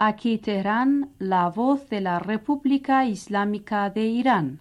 Aquí Teherán, la voz de la República Islámica de Irán.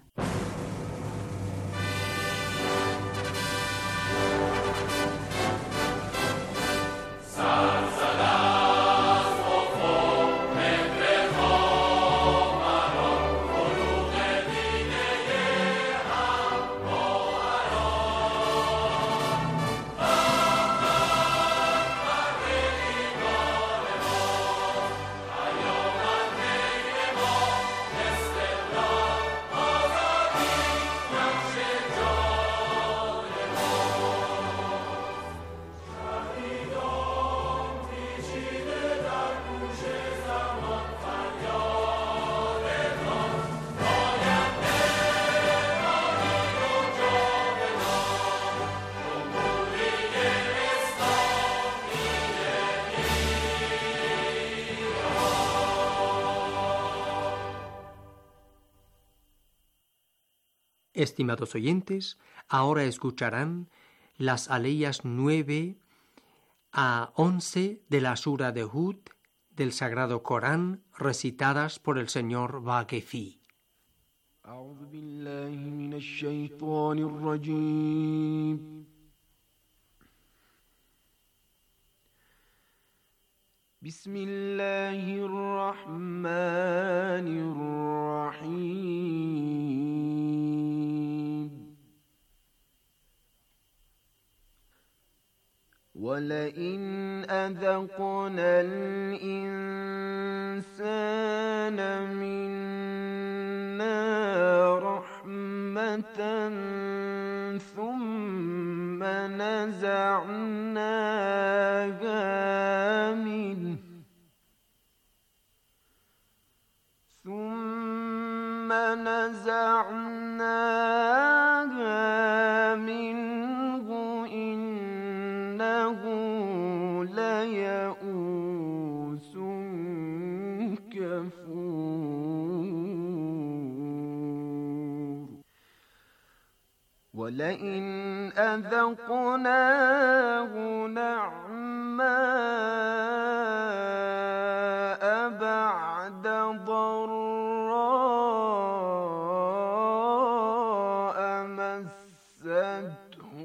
Estimados oyentes, ahora escucharán las aleyas 9 a 11 de la Sura de Hud del Sagrado Corán, recitadas por el señor Waqifi. أعوذ بالله من الشيطان الرجيم بسم الله الرحمن الرحيم ولئن أذقنا الإنسان منا رحمة ثم نزعناها منه إنه ليئوس كفور ولئن أذقناه نعماء بعد ضراء مسته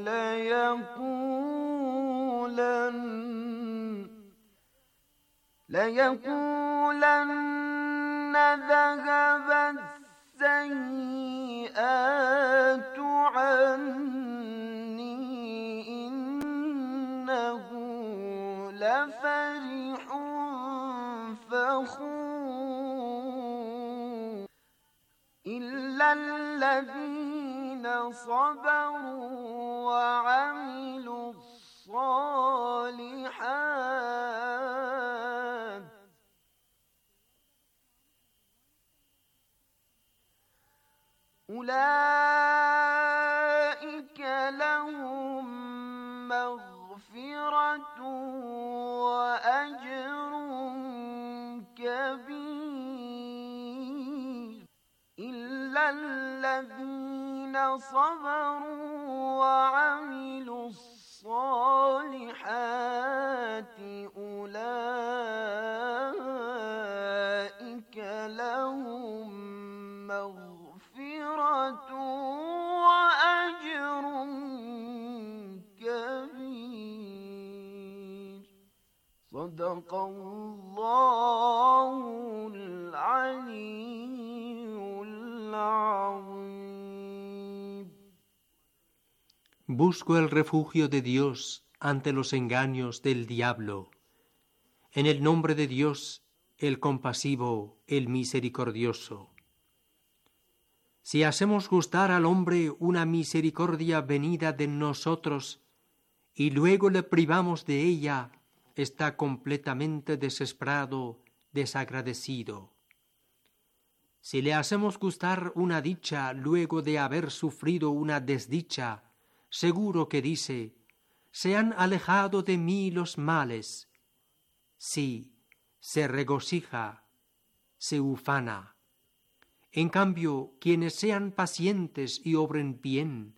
ليقولن ذهب السيئات عني إنه لفرح فخور إلا الذين صبروا وعملوا الصالحات أولئك لهم مغفرة وأجر كبير إلا الذين صبروا وعملوا الصالحات أولئك لهم مغفرة وأجر كبير صدق الله العلي العظيم. Busco el refugio de Dios ante los engaños del diablo. En el nombre de Dios, el compasivo, el misericordioso. Si hacemos gustar al hombre una misericordia venida de nosotros y luego le privamos de ella, está completamente desesperado, desagradecido. Si le hacemos gustar una dicha luego de haber sufrido una desdicha, seguro que dice: se han alejado de mí los males. Sí, se regocija, se ufana. En cambio, quienes sean pacientes y obren bien,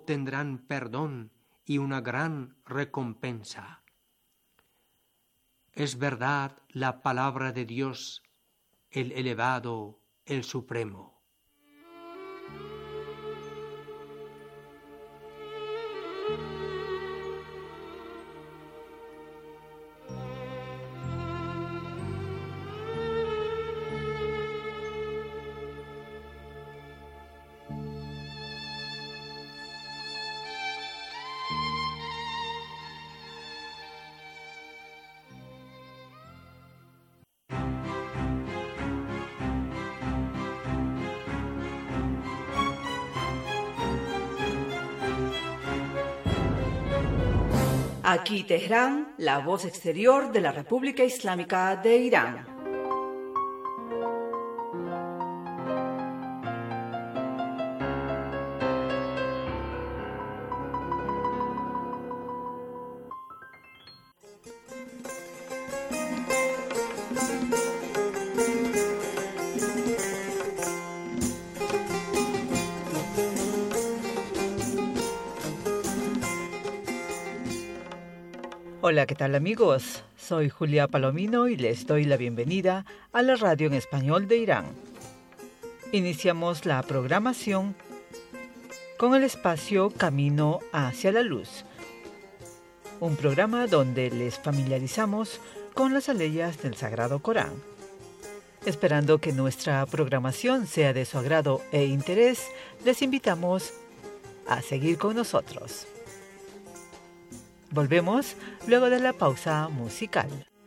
obtendrán perdón y una gran recompensa. es verdad la palabra de Dios, el elevado, el supremo. Aquí Teherán, la voz exterior de la República Islámica de Irán. Hola, ¿qué tal amigos? Soy Julia Palomino y les doy la bienvenida a la radio en español de Irán. Iniciamos la programación con el espacio Camino hacia la Luz, un programa donde les familiarizamos con las aleyas del Sagrado Corán. Esperando que nuestra programación sea de su agrado e interés, les invitamos a seguir con nosotros. Volvemos luego de la pausa musical.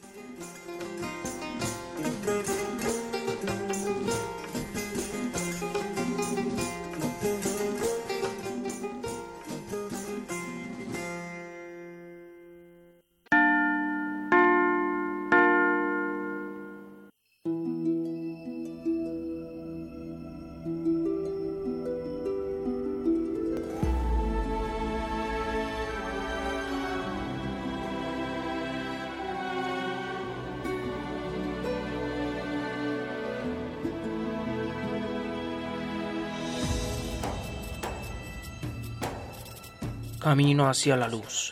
Camino hacia la luz.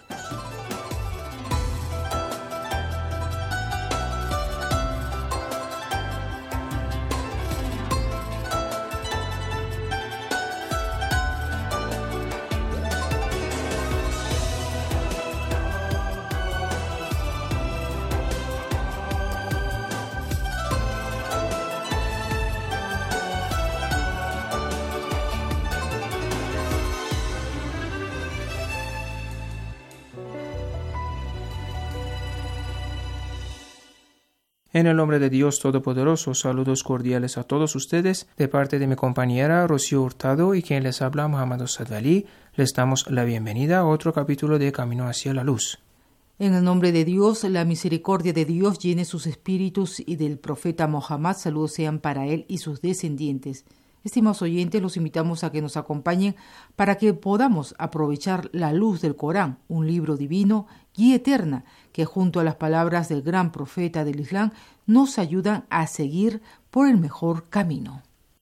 En el nombre de Dios Todopoderoso, saludos cordiales a todos ustedes, de parte de mi compañera Rocío Hurtado y quien les habla Muhammad Sadali. Les damos la bienvenida a otro capítulo de Camino hacia la Luz. En el nombre de Dios, la misericordia de Dios llene sus espíritus y del profeta Mohammed, saludos sean para él y sus descendientes. Estimados oyentes, los invitamos a que nos acompañen para que podamos aprovechar la luz del Corán, un libro divino, guía eterna, que junto a las palabras del gran profeta del Islam nos ayudan a seguir por el mejor camino.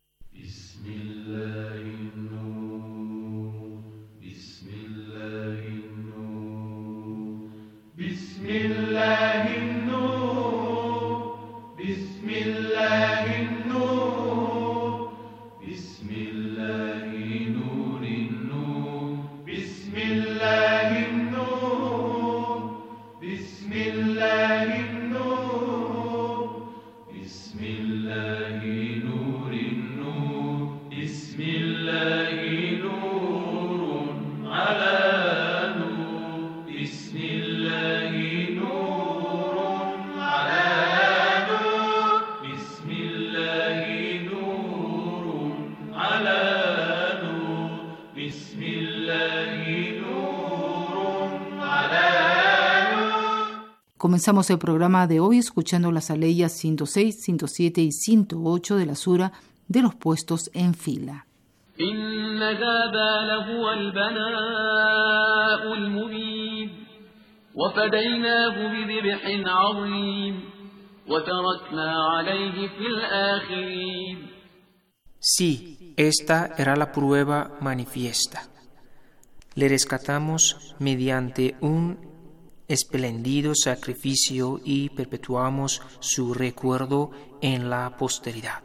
Comenzamos el programa de hoy escuchando las aleyas 106, 107 y 108 de la sura de los puestos en fila. Sí, esta era la prueba manifiesta. Le rescatamos mediante un espléndido sacrificio y perpetuamos su recuerdo en la posteridad.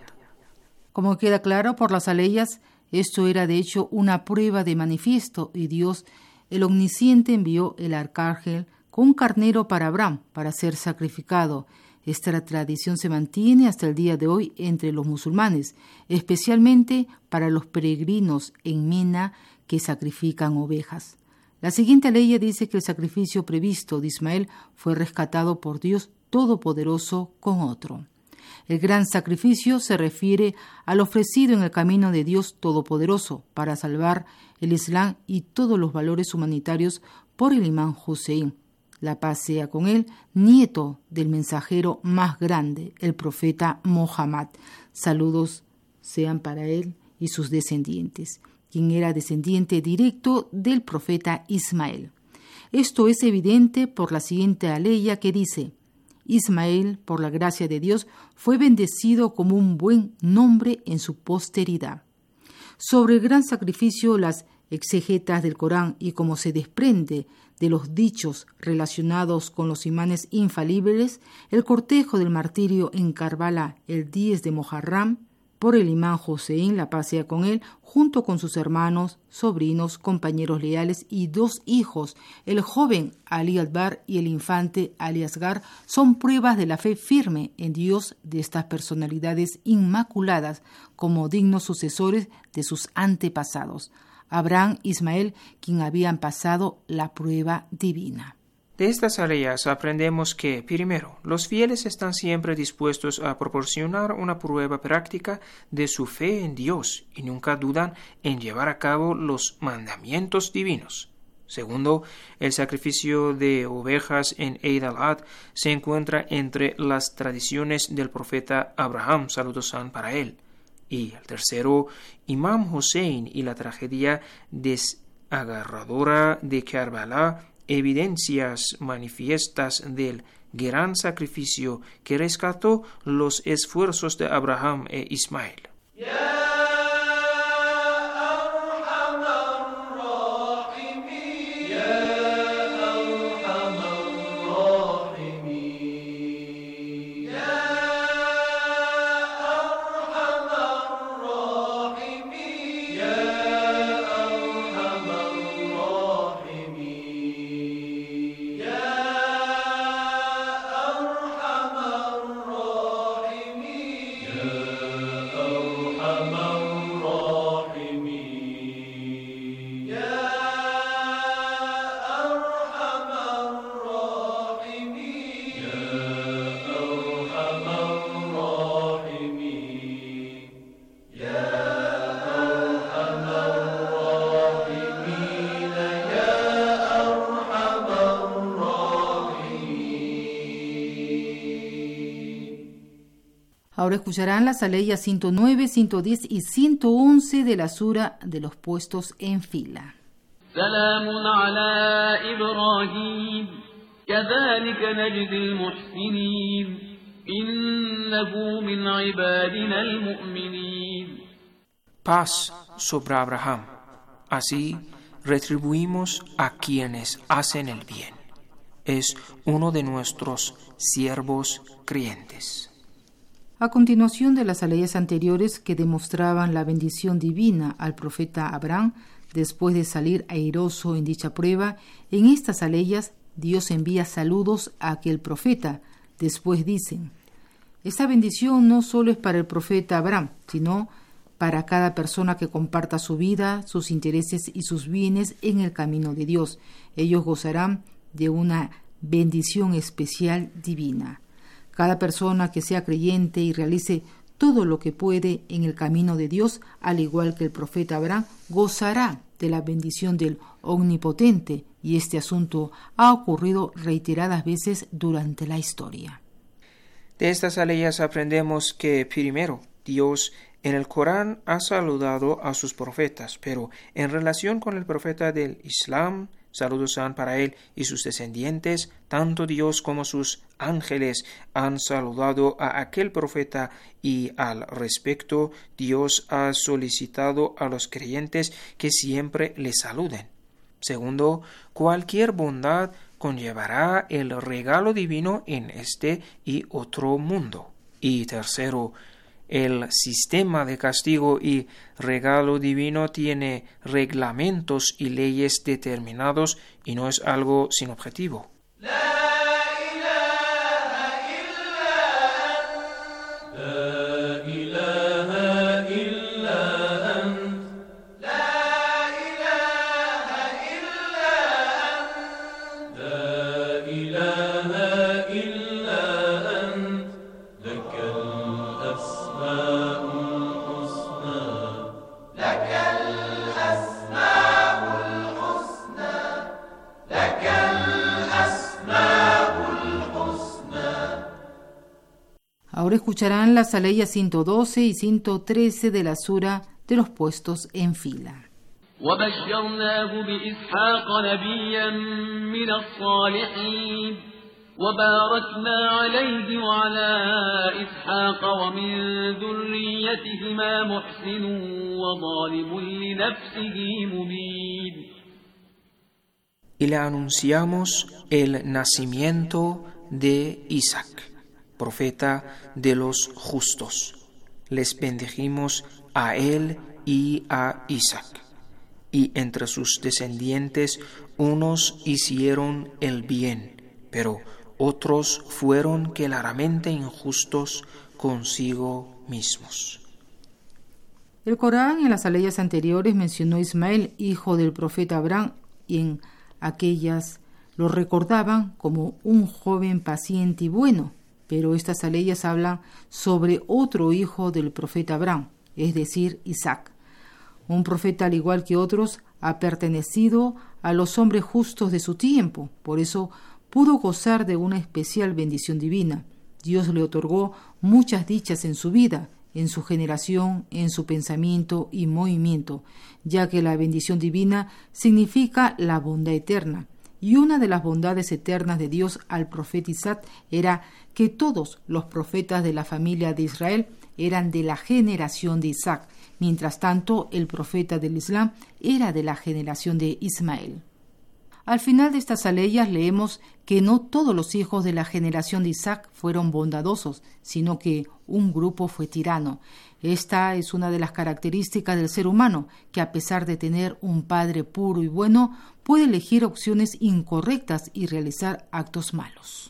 Como queda claro por las aleyas, esto era de hecho una prueba de manifiesto y Dios, el Omnisciente, envió el arcángel con un carnero para Abraham para ser sacrificado. Esta tradición se mantiene hasta el día de hoy entre los musulmanes, especialmente para los peregrinos en Mina que sacrifican ovejas. La siguiente ley dice que el sacrificio previsto de Ismael fue rescatado por Dios Todopoderoso con otro. El gran sacrificio se refiere al ofrecido en el camino de Dios Todopoderoso para salvar el Islam y todos los valores humanitarios por el imán Hussein. La paz sea con él, nieto del mensajero más grande, el profeta Mohammed. Saludos sean para él y sus descendientes, quien era descendiente directo del profeta Ismael. Esto es evidente por la siguiente aleya que dice: Ismael, por la gracia de Dios, fue bendecido como un buen nombre en su posteridad. Sobre el gran sacrificio, las exegetas del Corán y como se desprende de los dichos relacionados con los imanes infalibles, el cortejo del martirio en Karbala el 10 de Muharram, por el imán Hussein, la paz sea con él, junto con sus hermanos, sobrinos, compañeros leales y 2 hijos, el joven Ali Akbar y el infante Ali Asgar, son pruebas de la fe firme en Dios de estas personalidades inmaculadas como dignos sucesores de sus antepasados, Abraham e Ismael, quien habían pasado la prueba divina. De estas aleyas aprendemos que, primero, los fieles están siempre dispuestos a proporcionar una prueba práctica de su fe en Dios y nunca dudan en llevar a cabo los mandamientos divinos. Segundo, el sacrificio de ovejas en Eid al-Adha se encuentra entre las tradiciones del profeta Abraham, saludos sean para él. Y el tercero, Imam Hussein y la tragedia desagarradora de Karbala, evidencias manifiestas del gran sacrificio que rescató los esfuerzos de Abraham e Ismael. Ahora escucharán las aleyas 109, 110 y 111 de la sura de los puestos en fila. Salamun ala Ibrahim, kadhalika najzi al-muhsinin, innahu min ibadina al-mu'minin. Paz sobre Abraham. Así retribuimos a quienes hacen el bien. Es uno de nuestros siervos creyentes. A continuación de las aleyas anteriores que demostraban la bendición divina al profeta Abraham después de salir airoso en dicha prueba, en estas aleyas Dios envía saludos a aquel profeta. Después dicen: esta bendición no solo es para el profeta Abraham, sino para cada persona que comparta su vida, sus intereses y sus bienes en el camino de Dios. Ellos gozarán de una bendición especial divina. Cada persona que sea creyente y realice todo lo que puede en el camino de Dios, al igual que el profeta Abraham, gozará de la bendición del Omnipotente, y este asunto ha ocurrido reiteradas veces durante la historia. De estas aleyas aprendemos que, primero, Dios en el Corán ha saludado a sus profetas, pero en relación con el profeta del Islam, saludos sean para él y sus descendientes, tanto Dios como sus ángeles han saludado a aquel profeta y al respecto Dios ha solicitado a los creyentes que siempre le saluden. Segundo, cualquier bondad conllevará el regalo divino en este y otro mundo. Y tercero, el sistema de castigo y regalo divino tiene reglamentos y leyes determinados y no es algo sin objetivo. Ahora escucharán las aleyas 112 y 113 de la sura de los puestos en fila. وبشرناه بإسحاق نبيا من الصالحين وباركنا عليه وعلى إسحاق ومن ذريتهما محسن وظالم لنفسه مبين. Y le anunciamos el nacimiento de Isaac, profeta de los justos. Les bendijimos a él y a Isaac. Y entre sus descendientes unos hicieron el bien, pero otros fueron claramente injustos consigo mismos. El Corán en las aleyas anteriores mencionó a Ismael, hijo del profeta Abraham, y en aquellas lo recordaban como un joven paciente y bueno, pero estas aleyas hablan sobre otro hijo del profeta Abraham, es decir, Isaac. Un profeta, al igual que otros, ha pertenecido a los hombres justos de su tiempo, por eso pudo gozar de una especial bendición divina. Dios le otorgó muchas dichas en su vida, en su generación, en su pensamiento y movimiento, ya que la bendición divina significa la bondad eterna. Y una de las bondades eternas de Dios al profeta Isaac era que todos los profetas de la familia de Israel eran de la generación de Isaac. Mientras tanto, el profeta del Islam era de la generación de Ismael. Al final de estas aleyas leemos que no todos los hijos de la generación de Isaac fueron bondadosos, sino que un grupo fue tirano. Esta es una de las características del ser humano, que a pesar de tener un padre puro y bueno, puede elegir opciones incorrectas y realizar actos malos.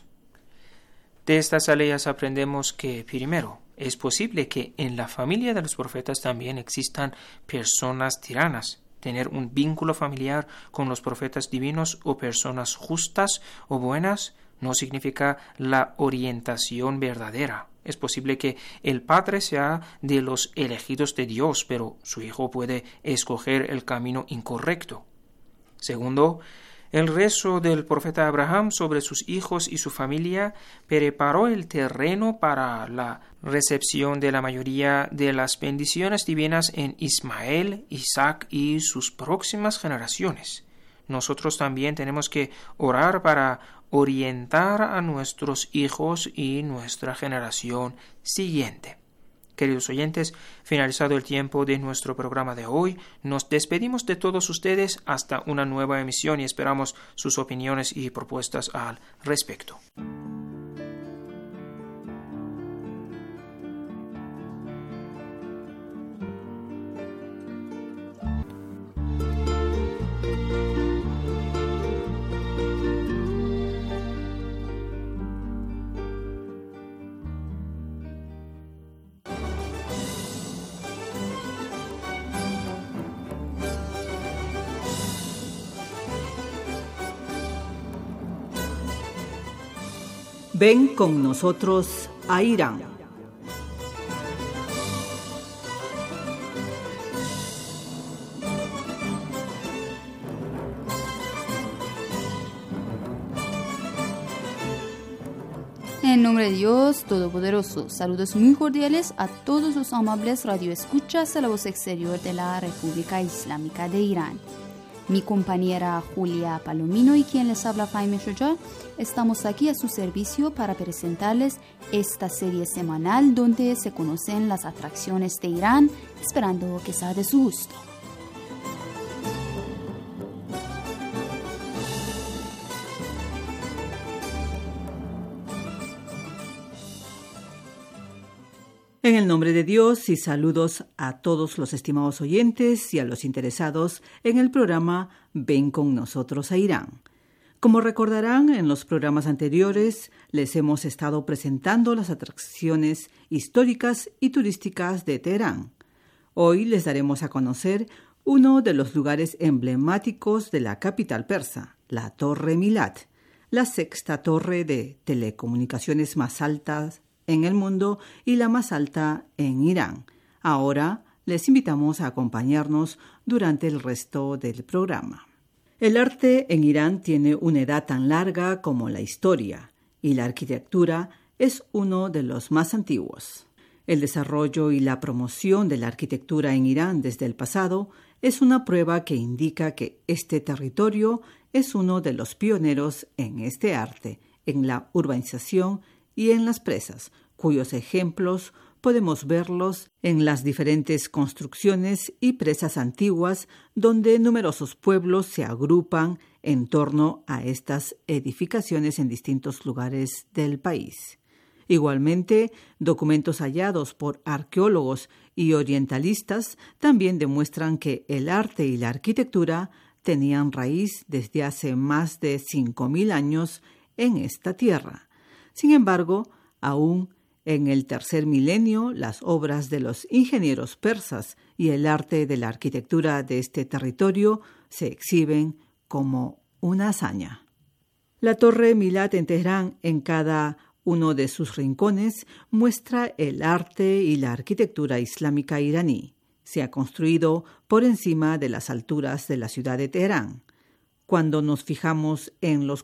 De estas aleyas aprendemos que, primero, es posible que en la familia de los profetas también existan personas tiranas. Tener un vínculo familiar con los profetas divinos o personas justas o buenas no significa la orientación verdadera. Es posible que el padre sea de los elegidos de Dios, pero su hijo puede escoger el camino incorrecto. Segundo, el rezo del profeta Abraham sobre sus hijos y su familia preparó el terreno para la recepción de la mayoría de las bendiciones divinas en Ismael, Isaac y sus próximas generaciones. Nosotros también tenemos que orar para orientar a nuestros hijos y nuestra generación siguiente. Queridos oyentes, finalizado el tiempo de nuestro programa de hoy, nos despedimos de todos ustedes hasta una nueva emisión y esperamos sus opiniones y propuestas al respecto. Ven con nosotros a Irán. En nombre de Dios Todopoderoso, saludos muy cordiales a todos los amables radioescuchas de la voz exterior de la República Islámica de Irán. Mi compañera Julia Palomino y quien les habla Jaime Shoja, estamos aquí a su servicio para presentarles esta serie semanal donde se conocen las atracciones de Irán, esperando que sea de su gusto. En el nombre de Dios y saludos a todos los estimados oyentes y a los interesados en el programa Ven con nosotros a Irán. Como recordarán, en los programas anteriores les hemos estado presentando las atracciones históricas y turísticas de Teherán. Hoy les daremos a conocer uno de los lugares emblemáticos de la capital persa, la Torre Milad, la sexta torre de telecomunicaciones más alta en el mundo y la más alta en Irán. Ahora les invitamos a acompañarnos durante el resto del programa. El arte en Irán tiene una edad tan larga como la historia y la arquitectura es uno de los más antiguos. El desarrollo y la promoción de la arquitectura en Irán desde el pasado es una prueba que indica que este territorio es uno de los pioneros en este arte, en la urbanización y en las presas, cuyos ejemplos podemos verlos en las diferentes construcciones y presas antiguas donde numerosos pueblos se agrupan en torno a estas edificaciones en distintos lugares del país. Igualmente, documentos hallados por arqueólogos y orientalistas también demuestran que el arte y la arquitectura tenían raíz desde hace más de 5.000 años en esta tierra. Sin embargo, aún en el tercer milenio, las obras de los ingenieros persas y el arte de la arquitectura de este territorio se exhiben como una hazaña. La Torre Milad en Teherán, en cada uno de sus rincones, muestra el arte y la arquitectura islámica iraní. Se ha construido por encima de las alturas de la ciudad de Teherán. Cuando nos fijamos en los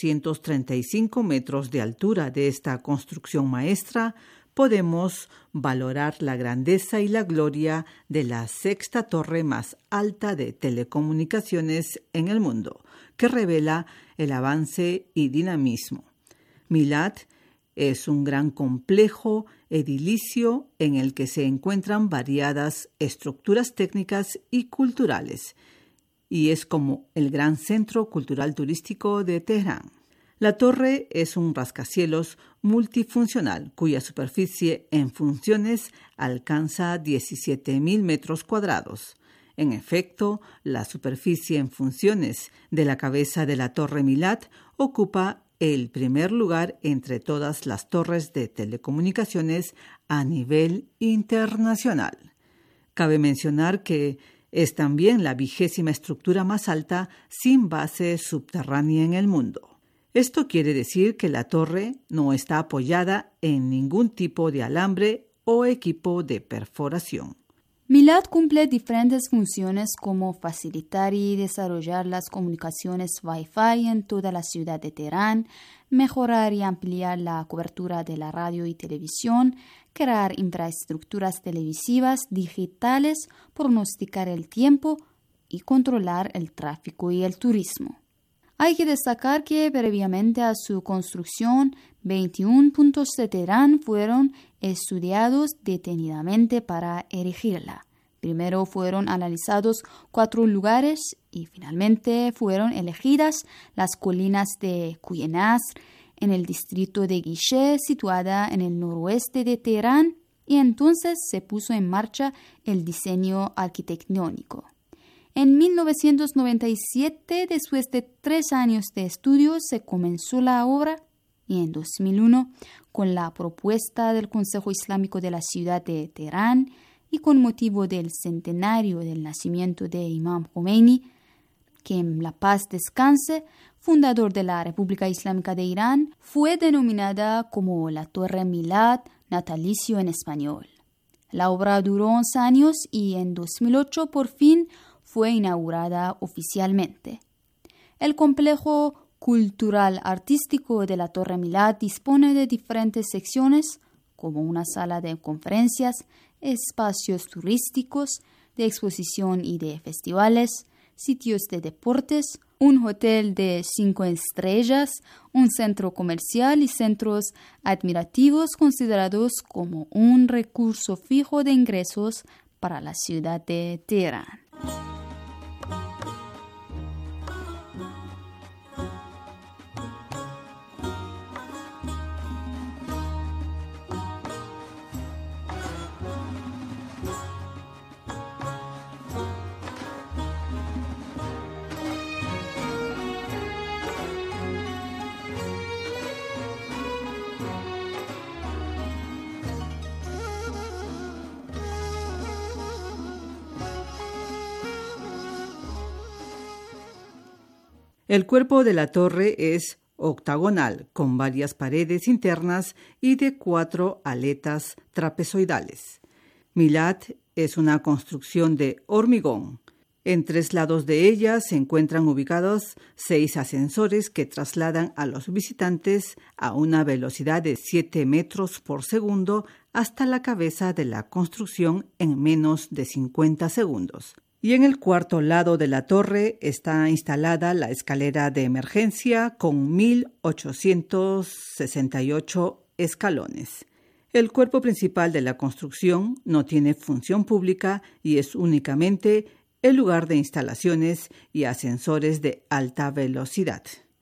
435 metros de altura de esta construcción maestra, podemos valorar la grandeza y la gloria de la sexta torre más alta de telecomunicaciones en el mundo, que revela el avance y dinamismo. Milad es un gran complejo edilicio en el que se encuentran variadas estructuras técnicas y culturales, y es como el gran centro cultural turístico de Teherán. La torre es un rascacielos multifuncional cuya superficie en funciones alcanza 17.000 metros cuadrados. En efecto, la superficie en funciones de la cabeza de la Torre Milad ocupa el primer lugar entre todas las torres de telecomunicaciones a nivel internacional. Cabe mencionar que es también la 20ª estructura más alta sin base subterránea en el mundo. Esto quiere decir que la torre no está apoyada en ningún tipo de alambre o equipo de perforación. Milad cumple diferentes funciones como facilitar y desarrollar las comunicaciones Wi-Fi en toda la ciudad de Teherán, mejorar y ampliar la cobertura de la radio y televisión, crear infraestructuras televisivas digitales, pronosticar el tiempo y controlar el tráfico y el turismo. Hay que destacar que previamente a su construcción, 21 puntos de Teherán fueron estudiados detenidamente para erigirla. Primero fueron analizados 4 lugares y finalmente fueron elegidas las colinas de Kuyenasr en el distrito de Guisheh, situada en el noroeste de Teherán, y entonces se puso en marcha el diseño arquitectónico. En 1997, después de 3 años de estudio, se comenzó la obra y en 2001, con la propuesta del Consejo Islámico de la ciudad de Teherán y con motivo del centenario del nacimiento de Imam Khomeini, que en la paz descanse, fundador de la República Islámica de Irán, fue denominada como la Torre Milad natalicio en español. La obra duró 11 años y en 2008 por fin fue inaugurada oficialmente. El complejo cultural artístico de la Torre Milad dispone de diferentes secciones, como una sala de conferencias, espacios turísticos, de exposición y de festivales, sitios de deportes, un hotel de 5 estrellas, un centro comercial y centros administrativos considerados como un recurso fijo de ingresos para la ciudad de Teherán. El cuerpo de la torre es octagonal, con varias paredes internas y de 4 aletas trapezoidales. Milat es una construcción de hormigón. En 3 lados de ella se encuentran ubicados 6 ascensores que trasladan a los visitantes a una velocidad de 7 metros por segundo hasta la cabeza de la construcción en menos de 50 segundos. Y en el 4.º lado de la torre está instalada la escalera de emergencia con 1.868 escalones. El cuerpo principal de la construcción no tiene función pública y es únicamente el lugar de instalaciones y ascensores de alta velocidad.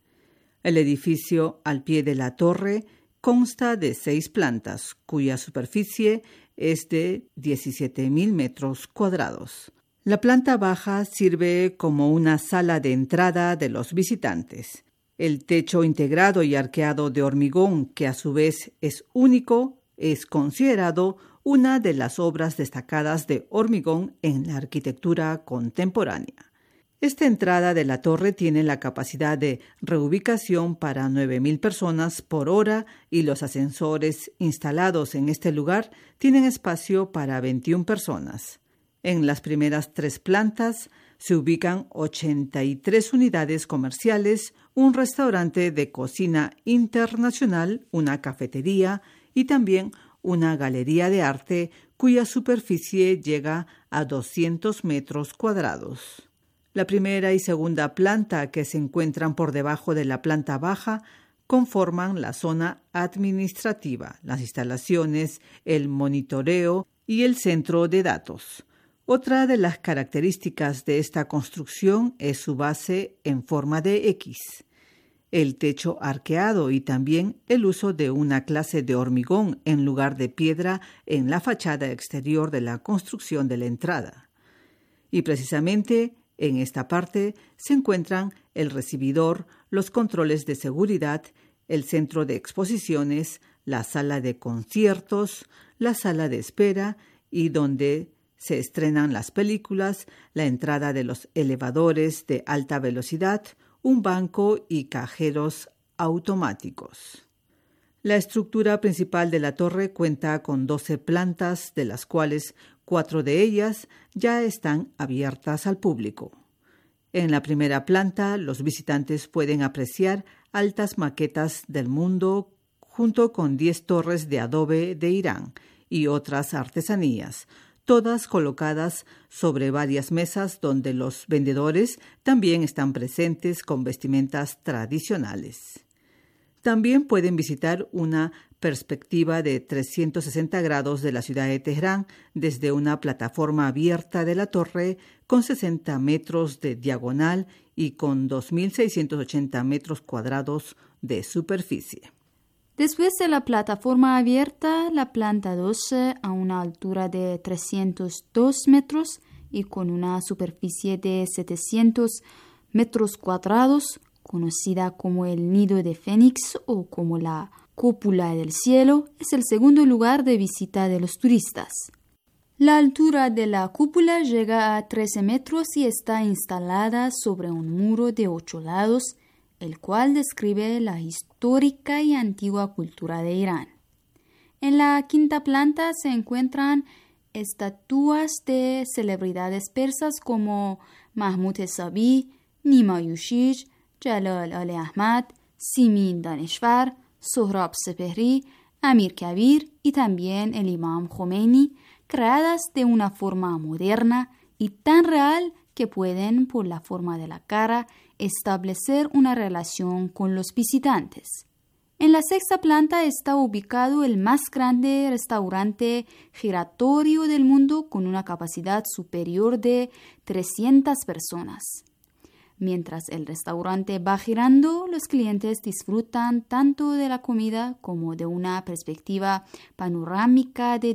El edificio al pie de la torre consta de 6 plantas, cuya superficie es de 17.000 metros cuadrados. La planta baja sirve como una sala de entrada de los visitantes. El techo integrado y arqueado de hormigón, que a su vez es único, es considerado una de las obras destacadas de hormigón en la arquitectura contemporánea. Esta entrada de la torre tiene la capacidad de reubicación para 9.000 personas por hora y los ascensores instalados en este lugar tienen espacio para 21 personas. En las primeras 3 plantas se ubican 83 unidades comerciales, un restaurante de cocina internacional, una cafetería y también una galería de arte cuya superficie llega a 200 metros cuadrados. La primera y segunda planta, que se encuentran por debajo de la planta baja, conforman la zona administrativa, las instalaciones, el monitoreo y el centro de datos. Otra de las características de esta construcción es su base en forma de X, el techo arqueado y también el uso de una clase de hormigón en lugar de piedra en la fachada exterior de la construcción de la entrada. Y precisamente en esta parte se encuentran el recibidor, los controles de seguridad, el centro de exposiciones, la sala de conciertos, la sala de espera y donde se estrenan las películas, la entrada de los elevadores de alta velocidad, un banco y cajeros automáticos. La estructura principal de la torre cuenta con 12 plantas, de las cuales 4 de ellas ya están abiertas al público. En la primera planta, los visitantes pueden apreciar altas maquetas del mundo junto con 10 torres de adobe de Irán y otras artesanías, todas colocadas sobre varias mesas donde los vendedores también están presentes con vestimentas tradicionales. También pueden visitar una perspectiva de 360 grados de la ciudad de Teherán desde una plataforma abierta de la torre con 60 metros de diagonal y con 2.680 metros cuadrados de superficie. Después de la plataforma abierta, la planta 12 a una altura de 302 metros y con una superficie de 700 metros cuadrados, conocida como el Nido de Fénix o como la Cúpula del Cielo, es el segundo lugar de visita de los turistas. La altura de la cúpula llega a 13 metros y está instalada sobre un muro de 8 lados, el cual describe la histórica y antigua cultura de Irán. En la quinta planta se encuentran estatuas de celebridades persas como Mahmud Sabi, Nima Yushish, Jalal Ali Ahmad, Simin Daneshvar, Sohrab Sepehri, Amir Kabir y también el Imam Khomeini, creadas de una forma moderna y tan real que pueden, por la forma de la cara, establecer una relación con los visitantes. En la sexta planta está ubicado el más grande restaurante giratorio del mundo con una capacidad superior de 300 personas. Mientras el restaurante va girando, los clientes disfrutan tanto de la comida como de una perspectiva panorámica de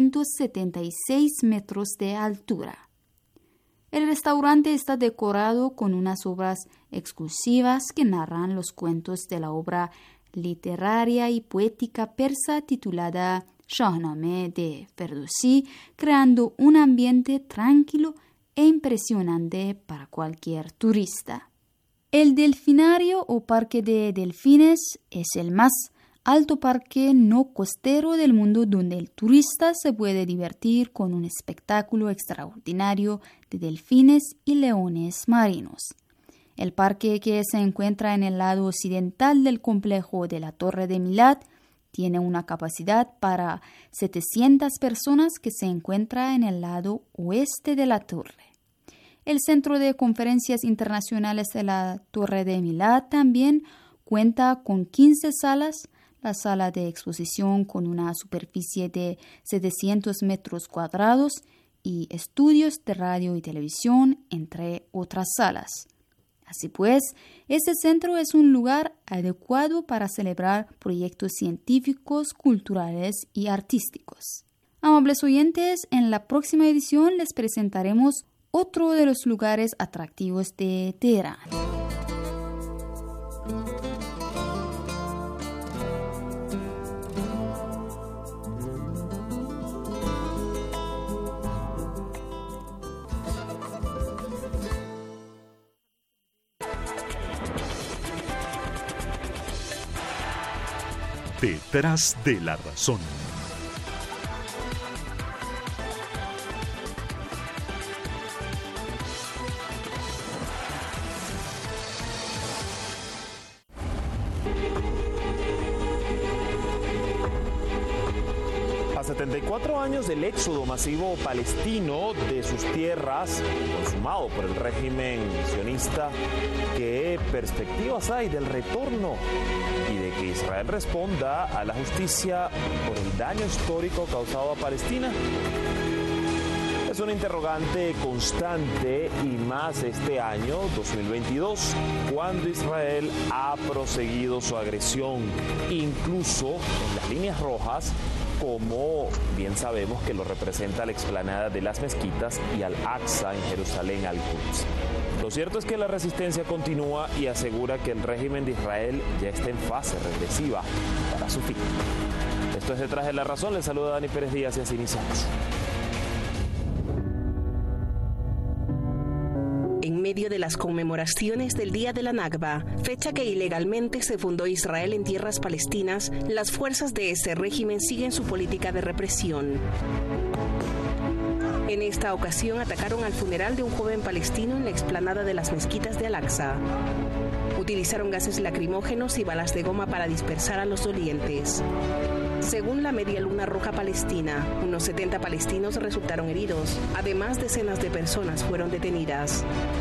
276 metros de altura. El restaurante está decorado con unas obras exclusivas que narran los cuentos de la obra literaria y poética persa titulada Shahnameh de Ferdowsi, creando un ambiente tranquilo e impresionante para cualquier turista. El delfinario o parque de delfines es el más alto parque no costero del mundo, donde el turista se puede divertir con un espectáculo extraordinario de delfines y leones marinos. El parque, que se encuentra en el lado occidental del complejo de la Torre de Milad, tiene una capacidad para 700 personas que se encuentra en el lado oeste de la torre. El Centro de Conferencias Internacionales de la Torre de Milad también cuenta con 15 salas, la sala de exposición con una superficie de 700 metros cuadrados y estudios de radio y televisión, entre otras salas. Así pues, este centro es un lugar adecuado para celebrar proyectos científicos, culturales y artísticos. Amables oyentes, en la próxima edición les presentaremos otro de los lugares atractivos de Teherán. Detrás de la razón. A 74 años del éxodo masivo palestino de sus tierras, consumado por el régimen sionista, ¿qué perspectivas hay del retorno y de que Israel responda a la justicia por el daño histórico causado a Palestina? Es una interrogante constante, y más este año 2022, cuando Israel ha proseguido su agresión, incluso en las líneas rojas, como bien sabemos que lo representa la explanada de las mezquitas y Al-Aqsa en Jerusalén, Al-Quds. Lo cierto es que la resistencia continúa y asegura que el régimen de Israel ya está en fase regresiva para su fin. Esto es Detrás de la Razón. Les saluda Dani Pérez Díaz y así iniciamos. En medio de las conmemoraciones del Día de la Nakba, fecha que ilegalmente se fundó Israel en tierras palestinas, las fuerzas de ese régimen siguen su política de represión. En esta ocasión atacaron al funeral de un joven palestino en la explanada de las mezquitas de Al-Aqsa. Utilizaron gases lacrimógenos y balas de goma para dispersar a los dolientes. Según la Media Luna Roja Palestina, unos 70 palestinos resultaron heridos. Además, decenas de personas fueron detenidas.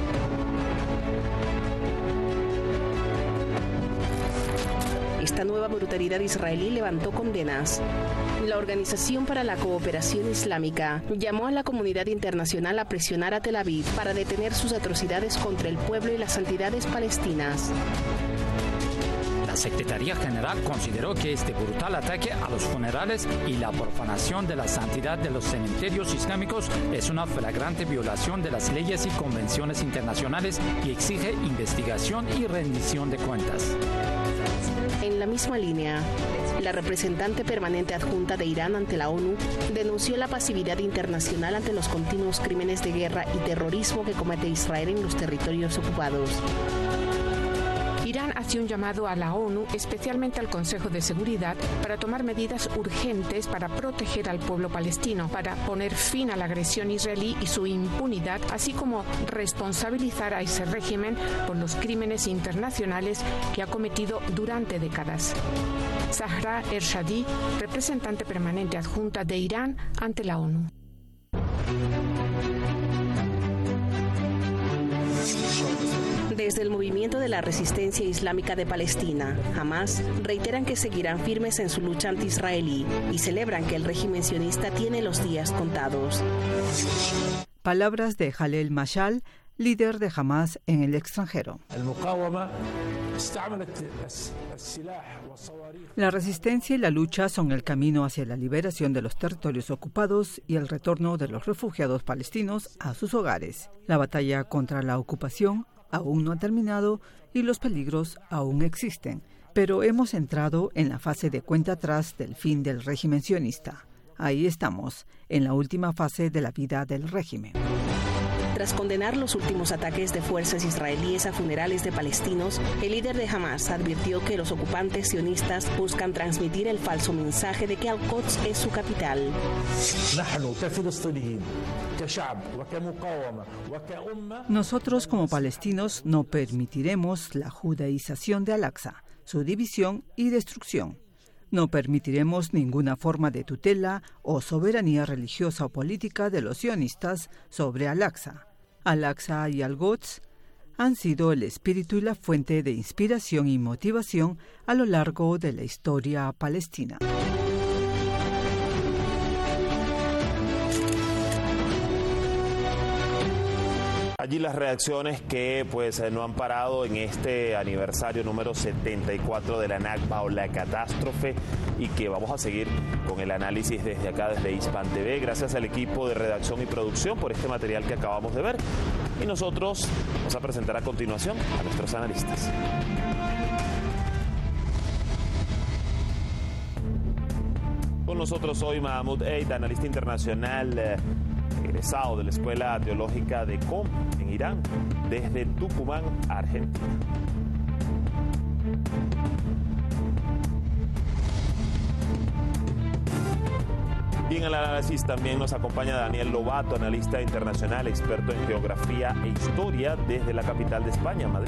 Esta nueva brutalidad israelí levantó condenas. La Organización para la Cooperación Islámica llamó a la comunidad internacional a presionar a Tel Aviv para detener sus atrocidades contra el pueblo y las santidades palestinas. La Secretaría General consideró que este brutal ataque a los funerales y la profanación de la santidad de los cementerios islámicos es una flagrante violación de las leyes y convenciones internacionales y exige investigación y rendición de cuentas. En la misma línea, la representante permanente adjunta de Irán ante la ONU denunció la pasividad internacional ante los continuos crímenes de guerra y terrorismo que comete Israel en los territorios ocupados. Irán hace un llamado a la ONU, especialmente al Consejo de Seguridad, para tomar medidas urgentes para proteger al pueblo palestino, para poner fin a la agresión israelí y su impunidad, así como responsabilizar a ese régimen por los crímenes internacionales que ha cometido durante décadas. Zahra Ershadi, representante permanente adjunta de Irán ante la ONU. Desde el movimiento de la resistencia islámica de Palestina, Hamas, reiteran que seguirán firmes en su lucha anti-israelí y celebran que el régimen sionista tiene los días contados. Palabras de Jalel Mashal, líder de Hamas en el extranjero. La resistencia y la lucha son el camino hacia la liberación de los territorios ocupados y el retorno de los refugiados palestinos a sus hogares. La batalla contra la ocupación aún no ha terminado y los peligros aún existen, pero hemos entrado en la fase de cuenta atrás del fin del régimen sionista. Ahí estamos, en la última fase de la vida del régimen. Tras condenar los últimos ataques de fuerzas israelíes a funerales de palestinos, el líder de Hamas advirtió que los ocupantes sionistas buscan transmitir el falso mensaje de que Al-Quds es su capital. Nosotros como palestinos no permitiremos la judaización de Al-Aqsa, su división y destrucción. No permitiremos ninguna forma de tutela o soberanía religiosa o política de los sionistas sobre Al-Aqsa. Al-Aqsa y Al-Quds han sido el espíritu y la fuente de inspiración y motivación a lo largo de la historia palestina. Allí las reacciones que no han parado en este aniversario número 74 de la Nakba o la catástrofe, y que vamos a seguir con el análisis desde acá, desde Hispan TV. Gracias al equipo de redacción y producción por este material que acabamos de ver. Y nosotros vamos a presentar a continuación a nuestros analistas. Con nosotros hoy Mahmoud Eid, analista internacional, egresado de la Escuela Teológica de Qom en Irán, desde Tucumán, Argentina. Bien, al análisis también nos acompaña Daniel Lobato, analista internacional, experto en geografía e historia, desde la capital de España, Madrid.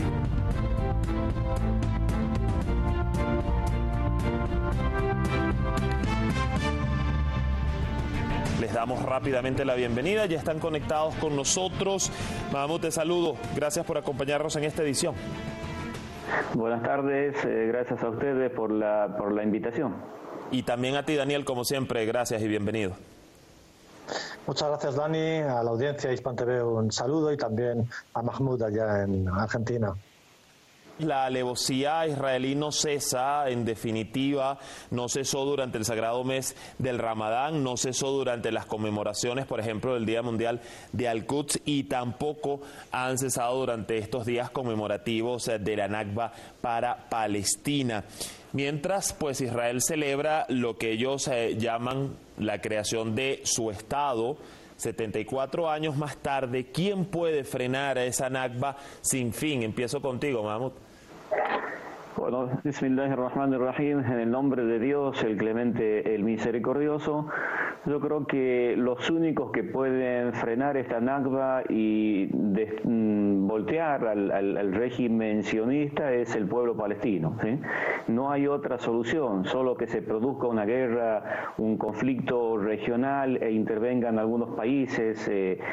Les damos rápidamente la bienvenida, ya están conectados con nosotros. Mahmoud, te saludo, gracias por acompañarnos en esta edición. Buenas tardes, gracias a ustedes por la invitación. Y también a ti, Daniel, como siempre, gracias y bienvenido. Muchas gracias, Dani, a la audiencia de Hispan TV un saludo, y también a Mahmoud allá en Argentina. La alevosía israelí no cesa, en definitiva, no cesó durante el sagrado mes del Ramadán, no cesó durante las conmemoraciones, por ejemplo, del Día Mundial de Al-Quds, y tampoco han cesado durante estos días conmemorativos de la Nakba para Palestina. Mientras, Israel celebra lo que ellos llaman la creación de su Estado. 74 años más tarde, ¿quién puede frenar a esa Nakba sin fin? Empiezo contigo, Mahmoud. Bueno, Bismillahirrahmanirrahim, en el nombre de Dios, el clemente, el misericordioso. Yo creo que los únicos que pueden frenar esta Nakba y voltear al régimen sionista es el pueblo palestino, ¿sí? No hay otra solución, solo que se produzca una guerra, un conflicto regional e intervengan algunos países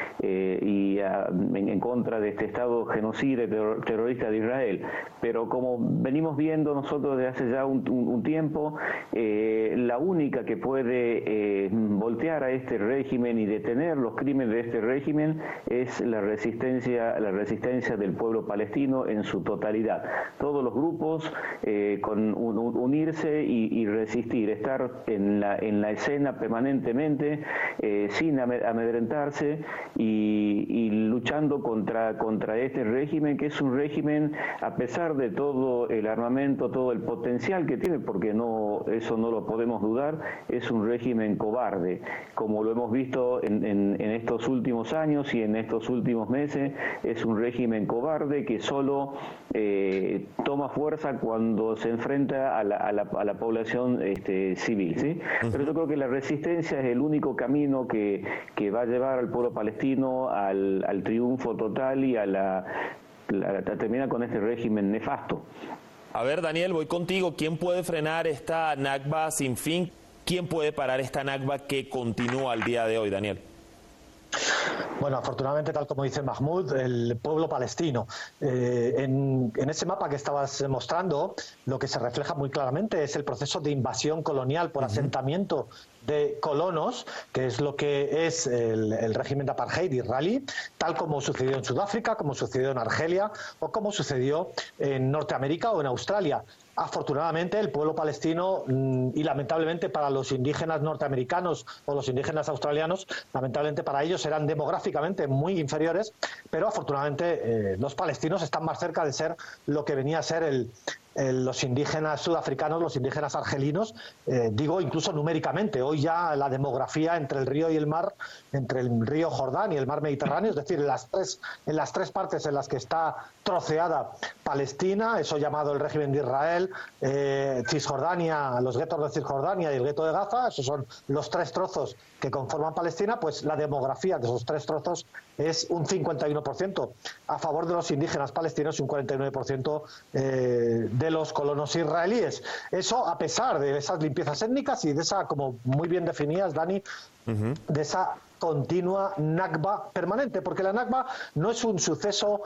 en contra de este Estado genocida y terrorista de Israel. Pero como venimos viendo nosotros desde hace ya un tiempo, la única que puede voltear a este régimen y detener los crímenes de este régimen es la resistencia del pueblo palestino en su totalidad. Todos los grupos unirse y resistir, estar en la escena permanentemente, sin amedrentarse y luchando contra este régimen, que es un régimen, a pesar de todo el armamento, todo el potencial que tiene, porque eso no lo podemos dudar, es un régimen cobarde, como lo hemos visto en estos últimos años y en estos últimos meses. Es un régimen cobarde que solo toma fuerza cuando se enfrenta a la población civil, ¿sí? Pero yo creo que la resistencia es el único camino que va a llevar al pueblo palestino al triunfo total y a terminar con este régimen nefasto. A ver, Daniel, voy contigo. ¿Quién puede frenar esta Nakba sin fin? ¿Quién puede parar esta Nakba que continúa al día de hoy, Daniel? Bueno, afortunadamente, tal como dice Mahmoud, el pueblo palestino. En ese mapa que estabas mostrando, lo que se refleja muy claramente es el proceso de invasión colonial por asentamiento de colonos, que es lo que es el régimen de apartheid israelí, tal como sucedió en Sudáfrica, como sucedió en Argelia o como sucedió en Norteamérica o en Australia. Afortunadamente, el pueblo palestino, y lamentablemente para los indígenas norteamericanos o los indígenas australianos, lamentablemente para ellos eran demográficamente muy inferiores, pero afortunadamente los palestinos están más cerca de ser lo que venía a ser los indígenas sudafricanos, los indígenas argelinos, digo incluso numéricamente. Hoy ya la demografía entre el río y el mar, entre el río Jordán y el mar Mediterráneo, es decir, en las tres partes en las que está troceada Palestina, eso llamado el régimen de Israel, Cisjordania, los guetos de Cisjordania y el gueto de Gaza, esos son los tres trozos que conforman Palestina, pues la demografía de esos tres trozos es un 51% a favor de los indígenas palestinos y un 49% de los colonos israelíes. Eso a pesar de esas limpiezas étnicas y de esa, como muy bien definías, Dani, de esa continua Nakba permanente, porque la Nakba no es un suceso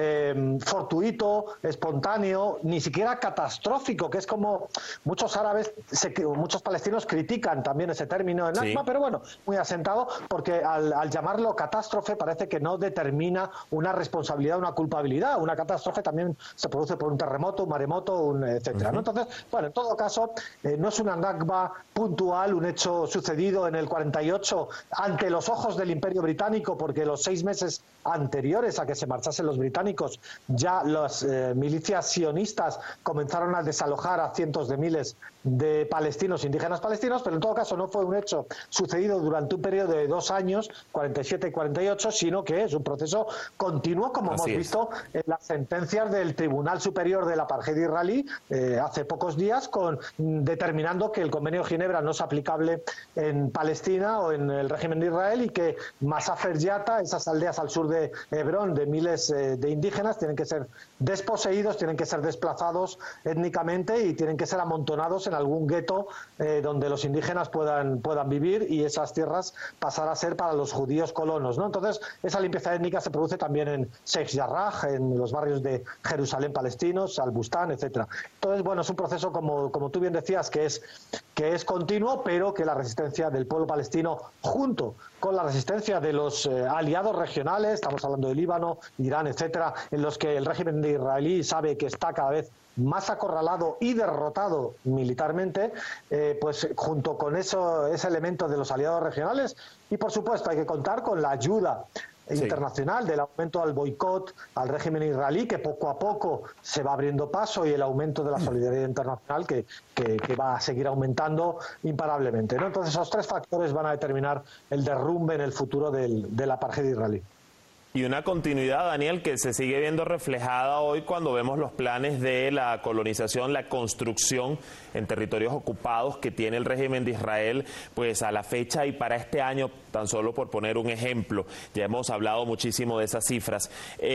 fortuito, espontáneo, ni siquiera catastrófico, que es como muchos árabes, muchos palestinos critican también ese término de Nakba, pero bueno, muy asentado, porque al llamarlo catástrofe parece que no determina una responsabilidad, una culpabilidad. Una catástrofe también se produce por un terremoto, un maremoto, etcétera, ¿no? Entonces, bueno, en todo caso, no es una Nakba puntual, un hecho sucedido en el 48 ante los ojos del Imperio Británico, porque los 6 meses anteriores a que se marchasen los británicos ya las milicias sionistas comenzaron a desalojar a cientos de miles de palestinos, indígenas palestinos, pero en todo caso no fue un hecho sucedido durante un periodo de 2 años, 47 y 48, sino que es un proceso continuo, como hemos visto en las sentencias del Tribunal Superior del Apartheid israelí hace pocos días, determinando que el Convenio de Ginebra no es aplicable en Palestina o en el régimen de Israel y que Masafer Yatta, esas aldeas al sur de Hebrón de miles de indígenas, tienen que ser desposeídos, tienen que ser desplazados étnicamente y tienen que ser amontonados en algún gueto donde los indígenas puedan vivir, y esas tierras pasar a ser para los judíos colonos, ¿no? Entonces, esa limpieza étnica se produce también en Sheikh Jarrah, en los barrios de Jerusalén palestinos, Al-Bustán, etcétera. Entonces, bueno, es un proceso, como tú bien decías, que es continuo, pero que la resistencia del pueblo palestino, junto con la resistencia de los aliados regionales, estamos hablando de Líbano, Irán, etcétera, en los que el régimen de israelí sabe que está cada vez más acorralado y derrotado militarmente, pues junto con ese elemento de los aliados regionales, y por supuesto hay que contar con la ayuda internacional del aumento al boicot al régimen israelí, que poco a poco se va abriendo paso, y el aumento de la solidaridad internacional que va a seguir aumentando imparablemente, ¿no? Entonces esos tres factores van a determinar el derrumbe en el futuro del apartheid israelí. Y una continuidad, Daniel, que se sigue viendo reflejada hoy cuando vemos los planes de la colonización, la construcción en territorios ocupados que tiene el régimen de Israel, pues a la fecha y para este año, tan solo por poner un ejemplo. Ya hemos hablado muchísimo de esas cifras.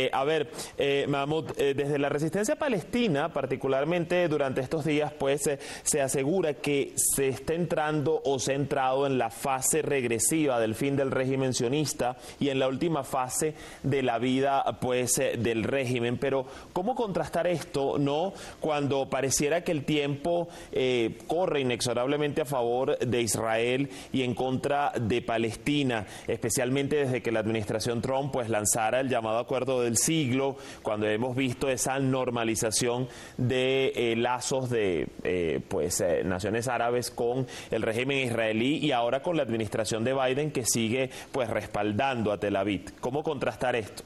Mahmoud, desde la resistencia palestina, particularmente durante estos días, pues se asegura que se está entrando o se ha entrado en la fase regresiva del fin del régimen sionista y en la última fase de la vida, pues, del régimen. Pero ¿cómo contrastar esto, no, cuando pareciera que el tiempo corre inexorablemente a favor de Israel y en contra de Palestina, especialmente desde que la administración Trump pues lanzara el llamado acuerdo del siglo, cuando hemos visto esa normalización de lazos de naciones árabes con el régimen israelí, y ahora con la administración de Biden que sigue pues respaldando a Tel Aviv? ¿Cómo contrastar esto?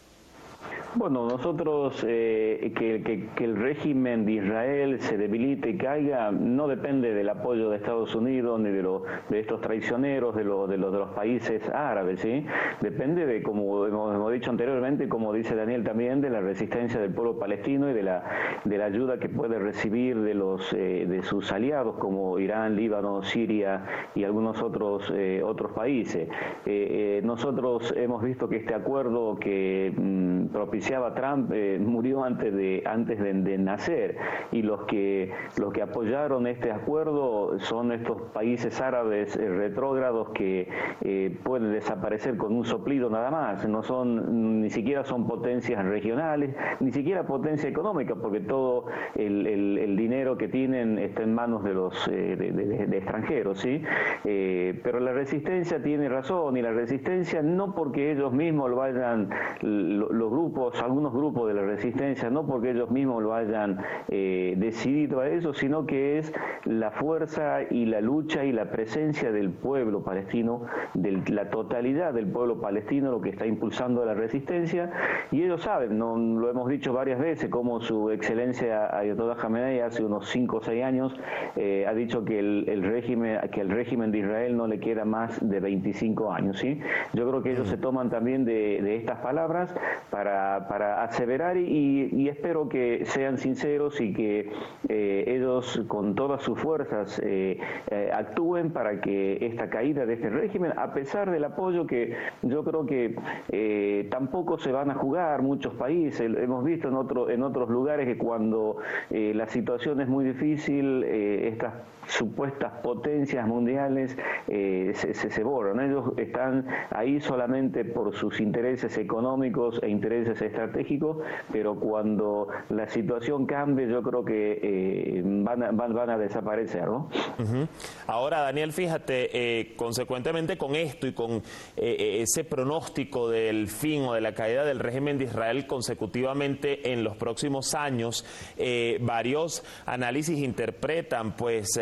Bueno, nosotros que el régimen de Israel se debilite y caiga no depende del apoyo de Estados Unidos ni de estos traicioneros de los países árabes, ¿sí? Depende de, como hemos dicho anteriormente, como dice Daniel también, de la resistencia del pueblo palestino y de la ayuda que puede recibir de sus aliados como Irán, Líbano, Siria y algunos otros países. Nosotros hemos visto que este acuerdo que propiciaba Trump murió antes de nacer, y los que apoyaron este acuerdo son estos países árabes retrógrados que pueden desaparecer con un soplido nada más. Ni siquiera son potencias regionales, ni siquiera potencia económica, porque todo el dinero que tienen está en manos de los de extranjeros, ¿sí? Pero la resistencia tiene razón, y la resistencia no porque ellos mismos lo vayan, los grupos algunos grupos de la resistencia, no porque ellos mismos lo hayan decidido a eso, sino que es la fuerza y la lucha y la presencia del pueblo palestino, de la totalidad del pueblo palestino, lo que está impulsando la resistencia. Y ellos saben, ¿no? Lo hemos dicho varias veces, como su excelencia Ayatollah Khamenei hace unos 5 o 6 años ha dicho que el régimen de Israel no le queda más de 25 años, ¿sí? Yo creo que ellos se toman también de estas palabras para aseverar y espero que sean sinceros y que ellos con todas sus fuerzas actúen para que esta caída de este régimen, a pesar del apoyo que yo creo que tampoco se van a jugar muchos países. Hemos visto en otros lugares que cuando la situación es muy difícil, estas supuestas potencias mundiales se borran. Ellos están ahí solamente por sus intereses económicos e intereses estratégicos, pero cuando la situación cambie, yo creo que van a desaparecer, ¿no? Ahora, Daniel, fíjate, consecuentemente con esto y con ese pronóstico del fin o de la caída del régimen de Israel consecutivamente en los próximos años, varios análisis interpretan pues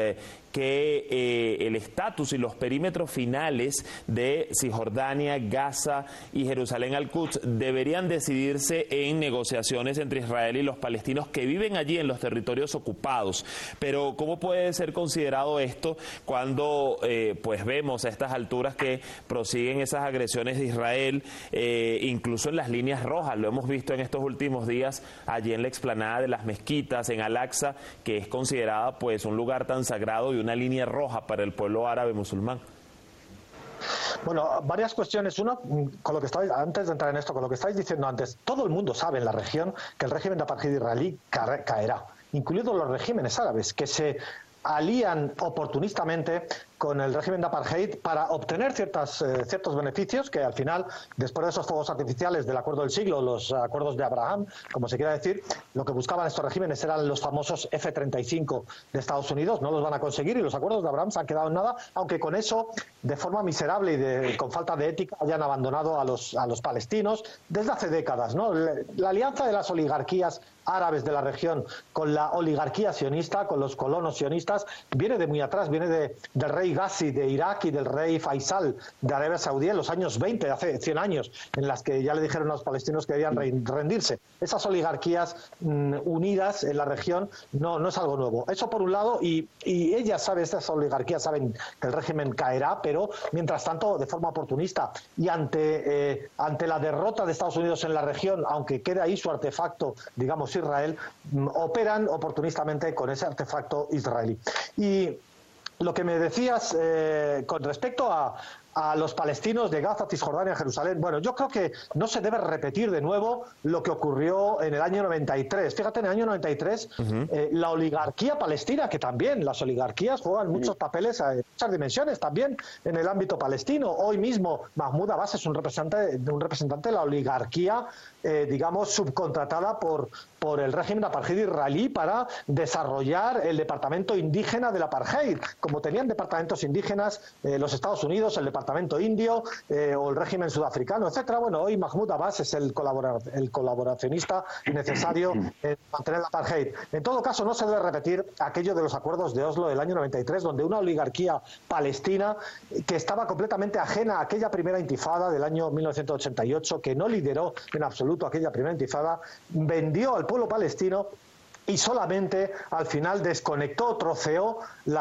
que el estatus y los perímetros finales de Cisjordania, Gaza y Jerusalén al-Quds deberían decidirse en negociaciones entre Israel y los palestinos que viven allí en los territorios ocupados. Pero ¿cómo puede ser considerado esto cuando pues vemos a estas alturas que prosiguen esas agresiones de Israel, incluso en las líneas rojas? Lo hemos visto en estos últimos días allí en la explanada de las mezquitas, en Al-Aqsa, que es considerada pues un lugar tan sagrado y una línea roja para el pueblo árabe musulmán. Bueno, varias cuestiones. Uno, con lo que estáis, antes de entrar en esto, con lo que estáis diciendo antes, todo el mundo sabe en la región que el régimen de apartheid israelí caerá, incluidos los regímenes árabes, que se alían oportunistamente con el régimen de apartheid para obtener ciertos beneficios que al final, después de esos fuegos artificiales del acuerdo del siglo, los acuerdos de Abraham, como se quiera decir, lo que buscaban estos regímenes eran los famosos F-35 de Estados Unidos. No los van a conseguir y los acuerdos de Abraham se han quedado en nada, aunque con eso, de forma miserable y con falta de ética, hayan abandonado a los palestinos desde hace décadas, ¿no? La alianza de las oligarquías árabes de la región con la oligarquía sionista, con los colonos sionistas, viene de muy atrás, viene del rey Ghazi de Irak y del rey Faisal de Arabia Saudí en los años 20, hace 100 años, en las que ya le dijeron a los palestinos que debían rendirse. Esas oligarquías unidas en la región no es algo nuevo. Eso por un lado, y estas oligarquías saben que el régimen caerá, pero mientras tanto, de forma oportunista y ante la derrota de Estados Unidos en la región, aunque quede ahí su artefacto, digamos, Israel, operan oportunistamente con ese artefacto israelí. Y lo que me decías con respecto a los palestinos de Gaza, Cisjordania, Jerusalén, bueno, yo creo que no se debe repetir de nuevo lo que ocurrió en el año 93. Fíjate, en el año 93, la oligarquía palestina, que también las oligarquías juegan muchos papeles, muchas dimensiones también en el ámbito palestino. Hoy mismo Mahmoud Abbas es un representante de la oligarquía, digamos, subcontratada por el régimen de apartheid israelí para desarrollar el departamento indígena del apartheid. Como tenían departamentos indígenas los Estados Unidos, el departamento indio o el régimen sudafricano, etcétera. Bueno, hoy Mahmoud Abbas es el colaboracionista necesario en mantener el apartheid. En todo caso, no se debe repetir aquello de los acuerdos de Oslo del año 93, donde una oligarquía palestina que estaba completamente ajena a aquella primera intifada del año 1988, que no lideró en absoluto aquella primera intifada, vendió al pueblo palestino y solamente al final desconectó, troceó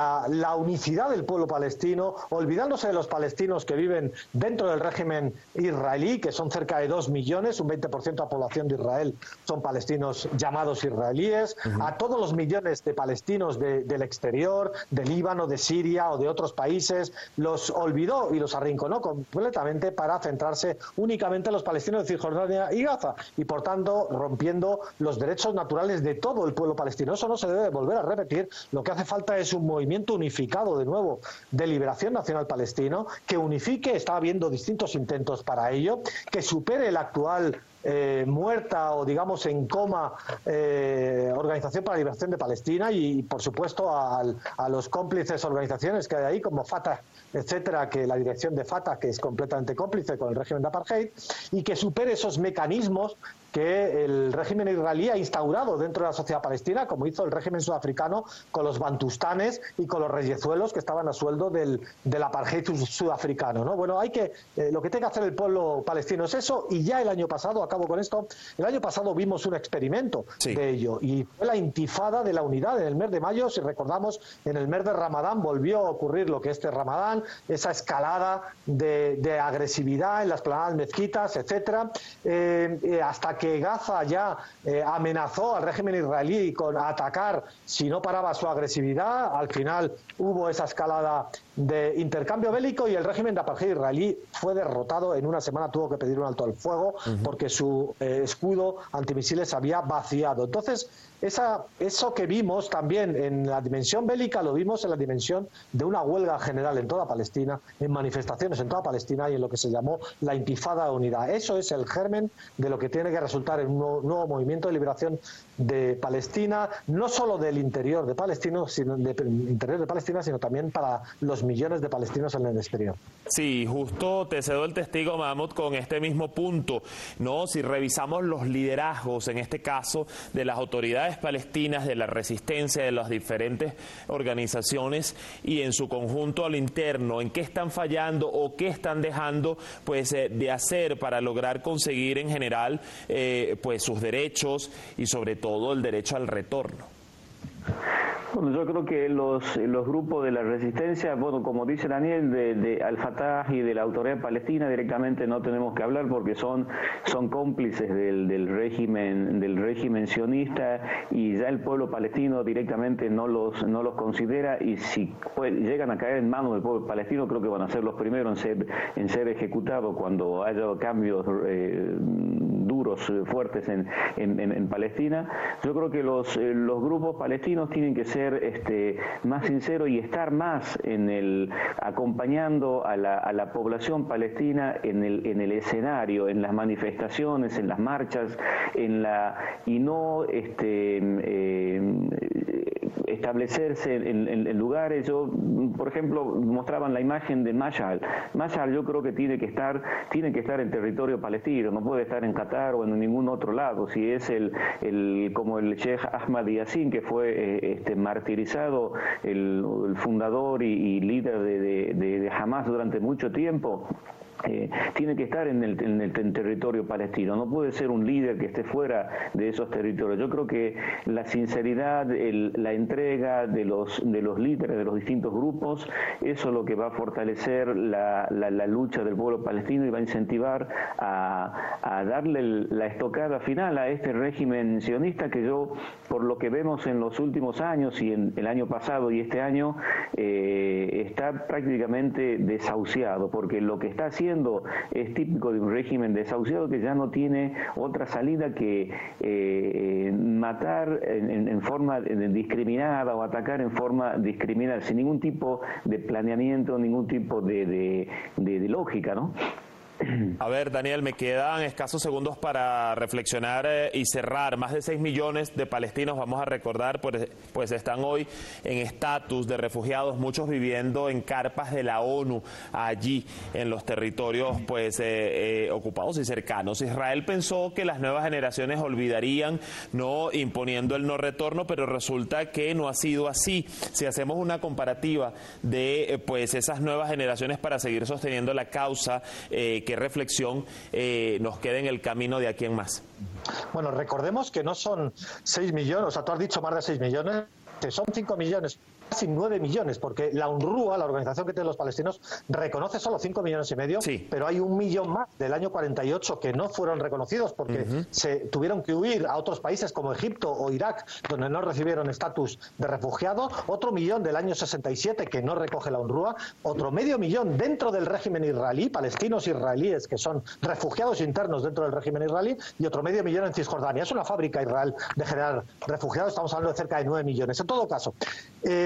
la unicidad del pueblo palestino, olvidándose de los palestinos que viven dentro del régimen israelí, que son cerca de 2 millones, un 20% de la población de Israel son palestinos llamados israelíes, a todos los millones de palestinos del exterior, de Líbano, de Siria o de otros países, los olvidó y los arrinconó completamente para centrarse únicamente en los palestinos de Cisjordania y Gaza, y por tanto rompiendo los derechos naturales de todo el pueblo palestino. Eso no se debe volver a repetir. Lo que hace falta es un movimiento unificado de nuevo de liberación nacional palestino, que unifique, está habiendo distintos intentos para ello, que supere el actual muerta o digamos en coma Organización para la Liberación de Palestina y por supuesto a los cómplices organizaciones que hay ahí como Fatah, etcétera, que la dirección de Fatah, que es completamente cómplice con el régimen de apartheid, y que supere esos mecanismos que el régimen israelí ha instaurado dentro de la sociedad palestina, como hizo el régimen sudafricano con los bantustanes y con los reyezuelos que estaban a sueldo del apartheid sudafricano, ¿no? Bueno, lo que tiene que hacer el pueblo palestino es eso, y ya el año pasado, acabo con esto, el año pasado vimos un experimento de ello, y fue la intifada de la unidad en el mes de mayo. Si recordamos, en el mes de Ramadán volvió a ocurrir lo que este Ramadán, esa escalada de agresividad en las planadas mezquitas, etcétera, hasta que Gaza ya amenazó al régimen israelí con atacar si no paraba su agresividad. Al final hubo esa escalada de intercambio bélico y el régimen de apartheid israelí fue derrotado. En una semana tuvo que pedir un alto al fuego porque su escudo antimisiles se había vaciado. Entonces, eso que vimos también en la dimensión bélica lo vimos en la dimensión de una huelga general en toda Palestina, en manifestaciones en toda Palestina y en lo que se llamó la intifada de unidad. Eso es el germen de lo que tiene que resultar en un nuevo movimiento de liberación de Palestina, no solo del interior de Palestina, sino también para los millones de palestinos en el exterior. Sí, justo te cedo el testigo, Mahmoud, con este mismo punto, ¿no? Si revisamos los liderazgos, en este caso, de las autoridades palestinas, de la resistencia de las diferentes organizaciones y en su conjunto al interno, ¿en qué están fallando o qué están dejando pues de hacer para lograr conseguir en general pues sus derechos y sobre todo el derecho al retorno? Bueno, yo creo que los grupos de la resistencia, bueno, como dice Daniel, de Al-Fatah y de la Autoridad Palestina directamente no tenemos que hablar porque son cómplices del régimen sionista, y ya el pueblo palestino directamente no los considera, y si llegan a caer en manos del pueblo palestino, creo que van a ser los primeros en ser ejecutados cuando haya cambios duros, fuertes en Palestina. Yo creo que los grupos palestinos tienen que ser más sinceros y estar más acompañando a la población palestina en el escenario, en las manifestaciones, en las marchas, y no establecerse en lugares. Yo, por ejemplo, mostraban la imagen de Mashal. Mashal yo creo que tiene que estar en territorio palestino, no puede estar en Qatar o en ningún otro lado. Si es como el Sheikh Ahmad Yassin, que fue martirizado, el fundador y líder de Hamas durante mucho tiempo, tiene que estar en el territorio palestino, no puede ser un líder que esté fuera de esos territorios. Yo creo que la sinceridad, la entrega de los líderes de los distintos grupos, eso es lo que va a fortalecer la lucha del pueblo palestino y va a incentivar a darle la estocada final a este régimen sionista que por lo que vemos en los últimos años y en el año pasado y este año, está prácticamente desahuciado, porque lo que está haciendo es típico de un régimen desahuciado que ya no tiene otra salida que matar en forma discriminada o atacar en forma discriminada, sin ningún tipo de planeamiento, ningún tipo de lógica, ¿no? A ver, Daniel, me quedan escasos segundos para reflexionar y cerrar. Más de 6 millones de palestinos, vamos a recordar, pues están hoy en estatus de refugiados, muchos viviendo en carpas de la ONU, allí en los territorios pues ocupados y cercanos. Israel pensó que las nuevas generaciones olvidarían, no imponiendo el no retorno, pero resulta que no ha sido así. Si hacemos una comparativa de pues esas nuevas generaciones para seguir sosteniendo la causa, ¿qué reflexión nos queda en el camino de aquí en más? Bueno, recordemos que no son 6 millones, o sea, tú has dicho más de 6 millones, que son 5 millones, casi 9 millones, porque la UNRWA, la organización que tienen los palestinos, reconoce solo 5 millones y medio, sí, pero hay 1 millón más del año 48 que no fueron reconocidos porque se tuvieron que huir a otros países como Egipto o Irak, donde no recibieron estatus de refugiado, otro 1 millón del año 67 que no recoge la UNRWA, otro medio millón dentro del régimen israelí, palestinos israelíes que son refugiados internos dentro del régimen israelí, y otro medio millón en Cisjordania. Es una fábrica Israel de generar refugiados, estamos hablando de cerca de 9 millones. En todo caso,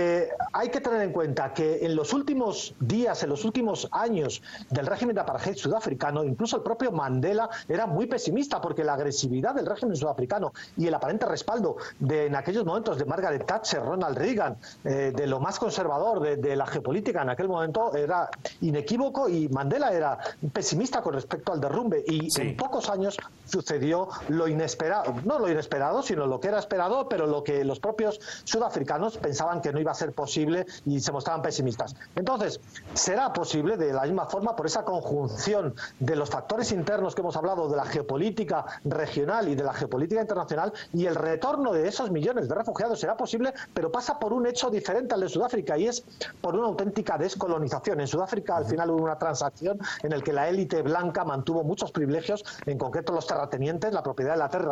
hay que tener en cuenta que en los últimos días, en los últimos años del régimen de apartheid sudafricano, incluso el propio Mandela era muy pesimista, porque la agresividad del régimen sudafricano y el aparente respaldo en aquellos momentos de Margaret Thatcher, Ronald Reagan, de lo más conservador de la geopolítica en aquel momento era inequívoco, y Mandela era pesimista con respecto al derrumbe, y en pocos años sucedió lo inesperado, no lo inesperado, sino lo que era esperado, pero lo que los propios sudafricanos pensaban que no iba a ser posible y se mostraban pesimistas. Entonces, será posible de la misma forma, por esa conjunción de los factores internos que hemos hablado, de la geopolítica regional y de la geopolítica internacional, y el retorno de esos millones de refugiados será posible, pero pasa por un hecho diferente al de Sudáfrica, y es por una auténtica descolonización. En Sudáfrica al final hubo una transacción en la que la élite blanca mantuvo muchos privilegios, en concreto los terratenientes. La propiedad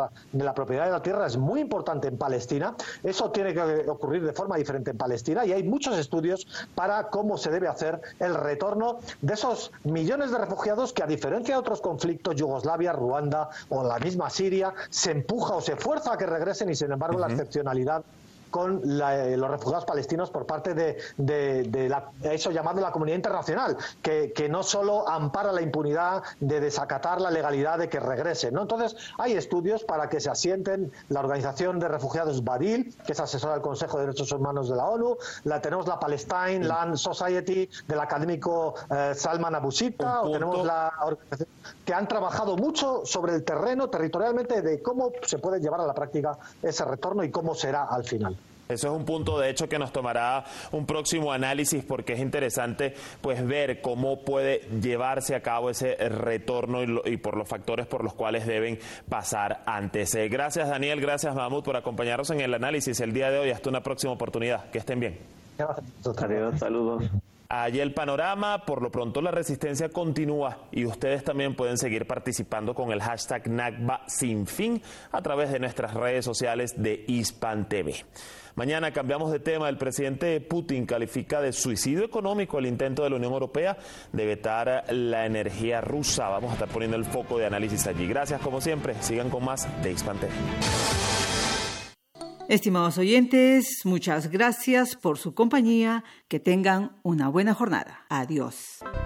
de la tierra es muy importante en Palestina. Eso tiene que ocurrir de forma diferente en Palestina, y hay muchos estudios para cómo se debe hacer el retorno de esos millones de refugiados que, a diferencia de otros conflictos, Yugoslavia, Ruanda o la misma Siria, se empuja o se fuerza a que regresen, y sin embargo la excepcionalidad con los refugiados palestinos por parte de eso llamado la comunidad internacional, que no solo ampara la impunidad de desacatar la legalidad de que regresen, ¿no? Entonces, hay estudios para que se asienten. La Organización de Refugiados Badil, que es asesora del Consejo de Derechos Humanos de la ONU, tenemos la Palestine Land Society del académico Salman Abu Sitta, o tenemos la organización que han trabajado mucho sobre el terreno territorialmente de cómo se puede llevar a la práctica ese retorno y cómo será al final. Eso es un punto, de hecho, que nos tomará un próximo análisis, porque es interesante pues ver cómo puede llevarse a cabo ese retorno y por los factores por los cuales deben pasar antes. Gracias, Daniel, gracias, Mahmoud, por acompañarnos en el análisis el día de hoy. Hasta una próxima oportunidad. Que estén bien. Adiós, saludos. Allí el panorama. Por lo pronto la resistencia continúa, y ustedes también pueden seguir participando con el hashtag Nakba Sin Fin a través de nuestras redes sociales de Hispan TV. Mañana cambiamos de tema. El presidente Putin califica de suicidio económico el intento de la Unión Europea de vetar la energía rusa. Vamos a estar poniendo el foco de análisis allí. Gracias, como siempre. Sigan con más de Hispan TV. Estimados oyentes, muchas gracias por su compañía. Que tengan una buena jornada. Adiós.